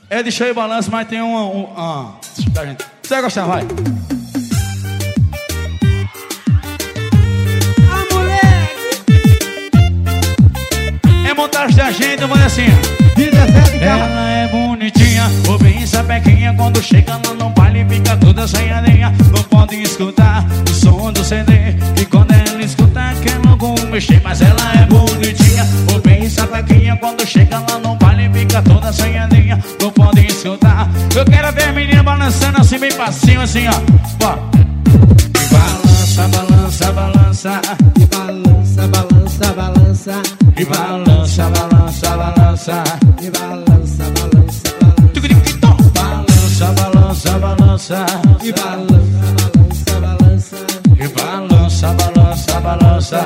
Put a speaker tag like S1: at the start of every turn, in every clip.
S1: É de cheio balanço, mas tem Você vai gostar, vai.
S2: Ah, moleque!
S1: É montagem da gente, mano, assim.
S2: 17
S1: Ela é bonitinha, ou bem sapequinha. Quando chega lá no baile fica toda assanhadinha. Não pode escutar o som do CD, que quando ela escuta quer logo mexer. Mas ela é bonitinha, ou bem sapequinha. Quando chega lá no baile fica toda assanhadinha. Não pode escutar. Eu quero ver a menina balançando assim bem passinho, assim, ó. E balança, balança, balança.
S2: E balança, balança, balança.
S1: E balança, balança, balança.
S2: E balança, balança, balança.
S1: Balança, balança, balança.
S2: E balança, balança, balança.
S1: E balança, balança, balança.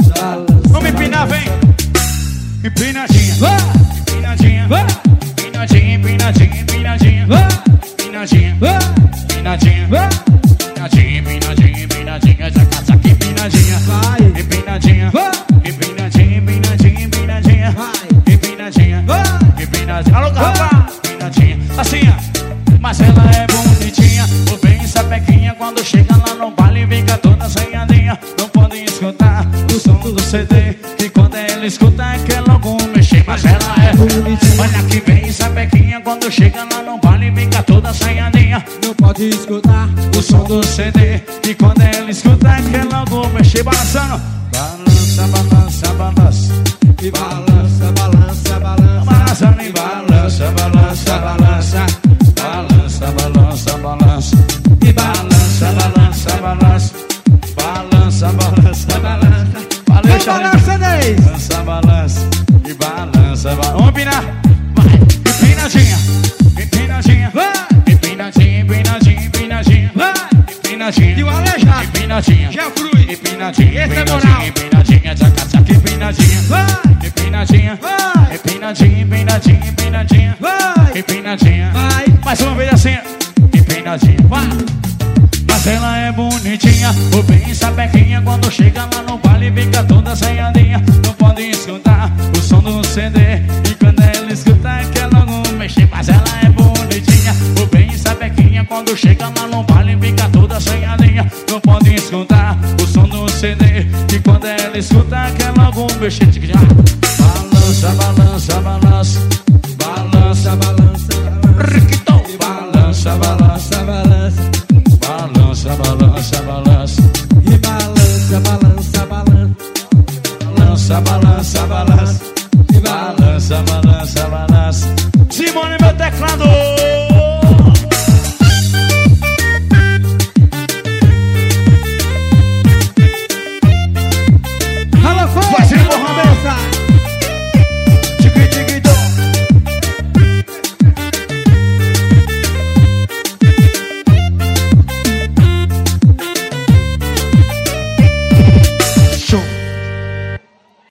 S1: Vamos empinar, vem. Empinadinha, empinadinha, empinadinha, empinadinha, empinadinha, empinadinha, empinadinha, empinadinha, empinadinha, empinadinha, jacasaca, empinadinha, empinadinha, empinadinha, empinadinha, empinadinha, empinadinha, empinadinha. Alô, rapaz, empinadinha, assim, ó. Mas ela é bonitinha, ou bem sapequinha. Quando chega lá no baile fica toda assanhadinha. Não pode escutar o som do CD, que quando ela escuta quer logo mexer. Mas ela é bonitinha, olha que bem sapequinha. Quando chega lá no baile fica toda assanhadinha.
S2: Não pode escutar
S1: o som do CD, que quando ela escuta quer logo mexer. Balançando, balança, balança, balança.
S2: E balança, balança, balança.
S1: Balançando e balança, balança, balança. Balança, balança, balança. E balança, balança, balança. Balança, balança, balança. Valeu,
S2: balança, 10.
S1: Balança, balança. E balança, balança. Vamos empinar. Vai. Empinadinha, empinadinha. Empinadinha, empinadinha, empinadinha. Empinadinha.
S2: E o aleijado.
S1: Empinadinha.
S2: Já cruz.
S1: Empinadinha,
S2: Esse é moral.
S1: empinadinha, jacasaca, empinadinha. Empinadinha, empinadinha, empinadinha, empinadinha. Empinadinha. Mais uma vez assim. Empinadinha. Vai. Mas ela é bonitinha, ou bem sapequinha. Quando chega lá no baile fica toda assanhadinha. Não pode escutar o som do CD, e quando ela escuta quer logo mexer. Mas ela é bonitinha, ou bem sapequinha. Quando chega lá no baile fica toda assanhadinha. Não pode escutar o som do CD, e quando ela escuta quer logo mexer. Balança, balança, balança. Balança, balança, balança. Balança, balança, balança. Balança, balança, balança.
S2: E balança, balança, balança.
S1: Balança, balança, balança. E balança, balança, balança. Simone, meu teclado.